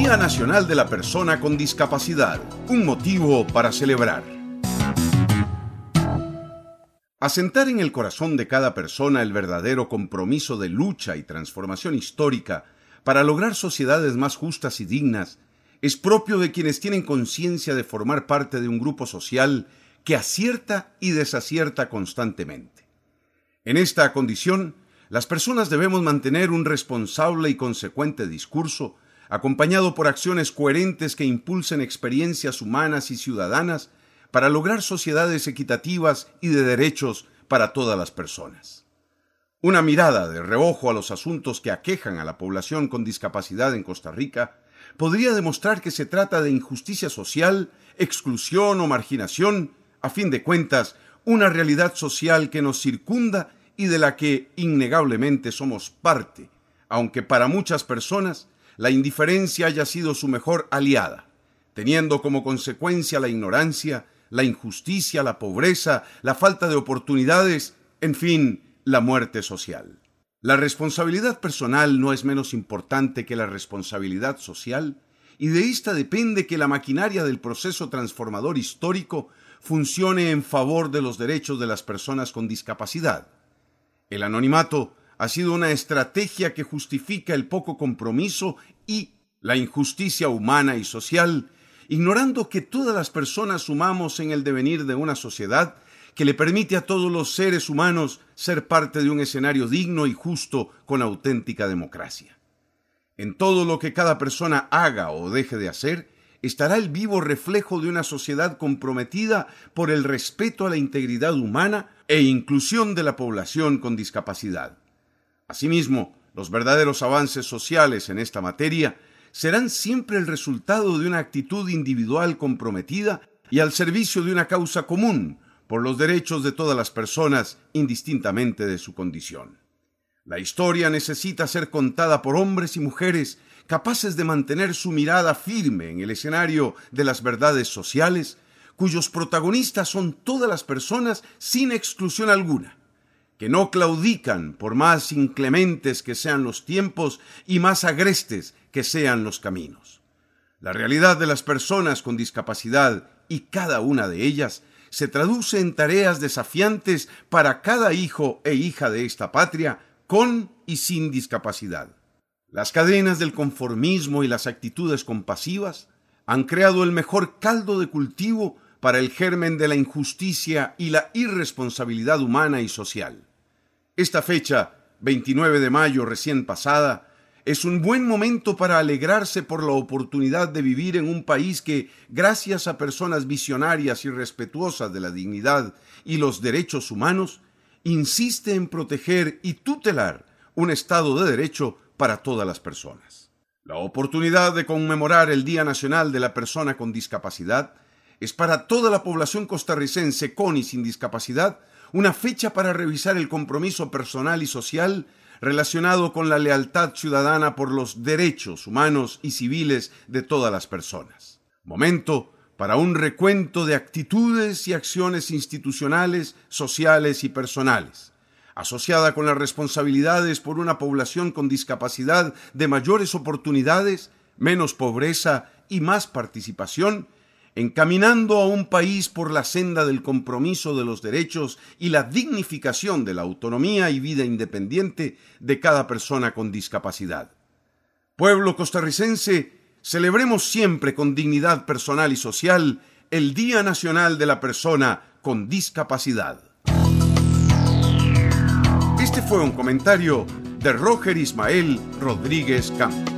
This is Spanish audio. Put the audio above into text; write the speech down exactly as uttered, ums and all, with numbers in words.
Día Nacional de la Persona con Discapacidad, un motivo para celebrar. Asentar en el corazón de cada persona el verdadero compromiso de lucha y transformación histórica para lograr sociedades más justas y dignas es propio de quienes tienen conciencia de formar parte de un grupo social que acierta y desacierta constantemente. En esta condición, las personas debemos mantener un responsable y consecuente discurso, acompañado por acciones coherentes que impulsen experiencias humanas y ciudadanas para lograr sociedades equitativas y de derechos para todas las personas. Una mirada de reojo a los asuntos que aquejan a la población con discapacidad en Costa Rica podría demostrar que se trata de injusticia social, exclusión o marginación, a fin de cuentas, una realidad social que nos circunda y de la que innegablemente somos parte, aunque para muchas personas la indiferencia haya sido su mejor aliada, teniendo como consecuencia la ignorancia, la injusticia, la pobreza, la falta de oportunidades, en fin, la muerte social. La responsabilidad personal no es menos importante que la responsabilidad social, y de esta depende que la maquinaria del proceso transformador histórico funcione en favor de los derechos de las personas con discapacidad. El anonimato ha sido una estrategia que justifica el poco compromiso y la injusticia humana y social, ignorando que todas las personas sumamos en el devenir de una sociedad que le permite a todos los seres humanos ser parte de un escenario digno y justo con auténtica democracia. En todo lo que cada persona haga o deje de hacer, estará el vivo reflejo de una sociedad comprometida por el respeto a la integridad humana e inclusión de la población con discapacidad. Asimismo, los verdaderos avances sociales en esta materia serán siempre el resultado de una actitud individual comprometida y al servicio de una causa común por los derechos de todas las personas, indistintamente de su condición. La historia necesita ser contada por hombres y mujeres capaces de mantener su mirada firme en el escenario de las verdades sociales, cuyos protagonistas son todas las personas sin exclusión alguna, que no claudican por más inclementes que sean los tiempos y más agrestes que sean los caminos. La realidad de las personas con discapacidad y cada una de ellas se traduce en tareas desafiantes para cada hijo e hija de esta patria con y sin discapacidad. Las cadenas del conformismo y las actitudes compasivas han creado el mejor caldo de cultivo para el germen de la injusticia y la irresponsabilidad humana y social. Esta fecha, veintinueve de mayo recién pasada, es un buen momento para alegrarse por la oportunidad de vivir en un país que, gracias a personas visionarias y respetuosas de la dignidad y los derechos humanos, insiste en proteger y tutelar un Estado de Derecho para todas las personas. La oportunidad de conmemorar el Día Nacional de la Persona con Discapacidad es para toda la población costarricense con y sin discapacidad una fecha para revisar el compromiso personal y social relacionado con la lealtad ciudadana por los derechos humanos y civiles de todas las personas. Momento para un recuento de actitudes y acciones institucionales, sociales y personales, asociada con las responsabilidades por una población con discapacidad de mayores oportunidades, menos pobreza y más participación, encaminando a un país por la senda del compromiso de los derechos y la dignificación de la autonomía y vida independiente de cada persona con discapacidad. Pueblo costarricense, celebremos siempre con dignidad personal y social el Día Nacional de la Persona con Discapacidad. Este fue un comentario de Roger Ismael Rodríguez Campos.